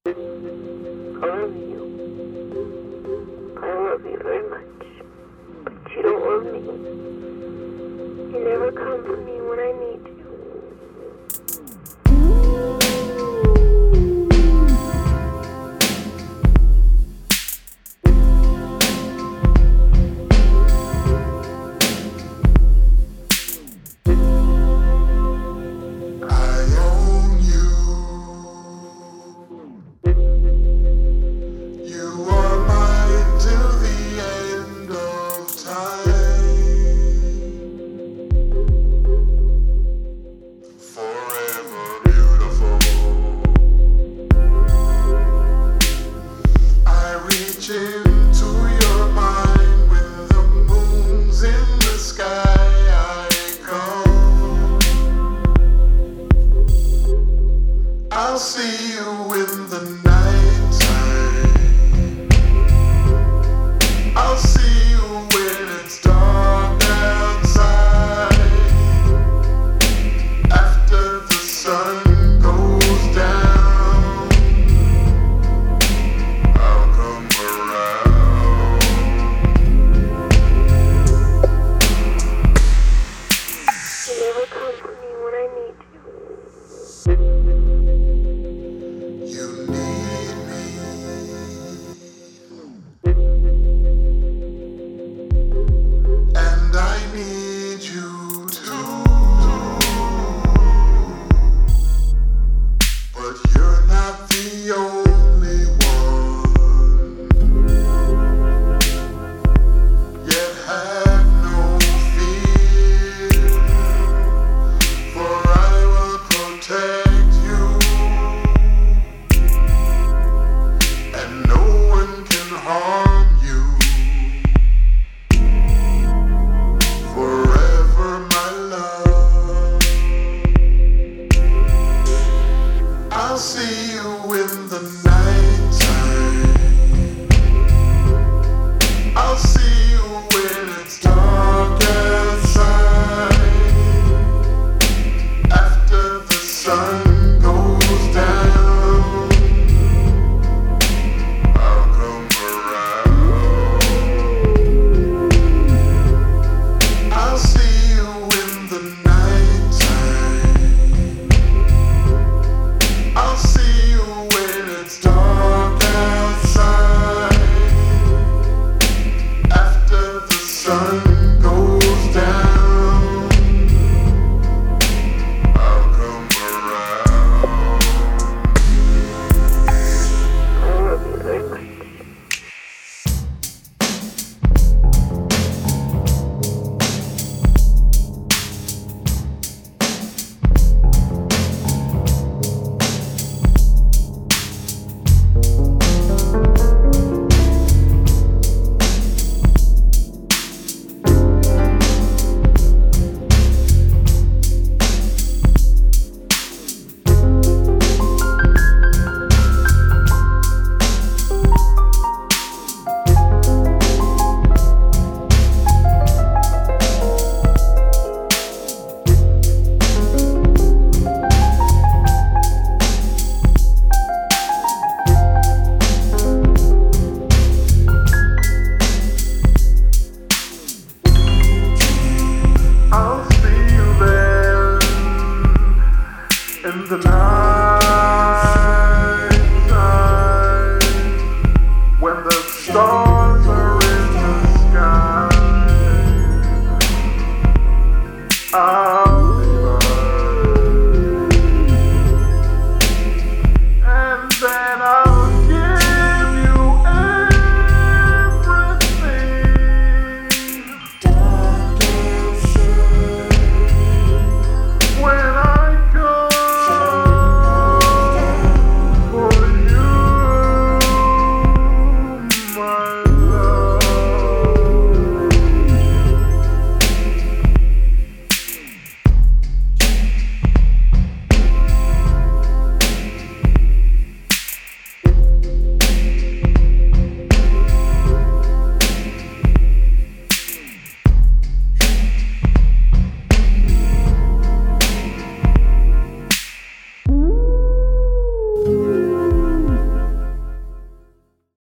I love you. I love you very much. But you don't love me. You never come for me when I need you. Into your mind when the moon's in the sky, I come. I'll see you in the night time. I'll see you when it's dark outside. After the sun goes down, I'll come around. You never come for me when I need you. You need me, and I need you too. But you're not the only one. Yet have no fear, for I will protect you, and no one can harm you. Forever, my love. I'll see you in the